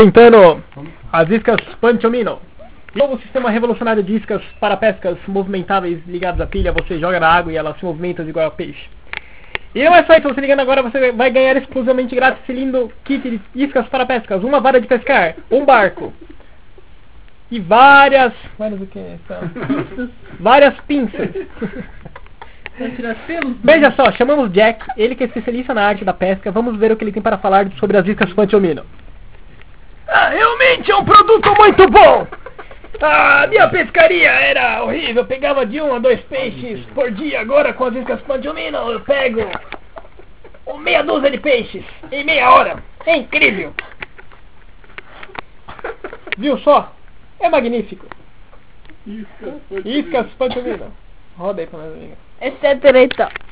Tentando as iscas Panchomino. Novo sistema revolucionário de iscas para pescas movimentáveis ligadas à pilha. Você joga na água e ela se movimenta igual a peixe. E não é só isso, você ligando agora, você vai ganhar exclusivamente grátis esse lindo kit de iscas para pescas. Uma vara de pescar, um barco. E várias pinças. Veja só, chamamos Jack, ele que é especialista na arte da pesca. Vamos ver o que ele tem para falar sobre as iscas Panchomino. Realmente é um produto muito bom! A minha pescaria era horrível, eu pegava de 1 a 2 peixes por dia. Agora com as iscas Panchomino eu pego meia dúzia de peixes em meia hora. É incrível! Viu só? É magnífico! Iscas Panchomino. Roda aí pra nós, amiga. Essa é treta.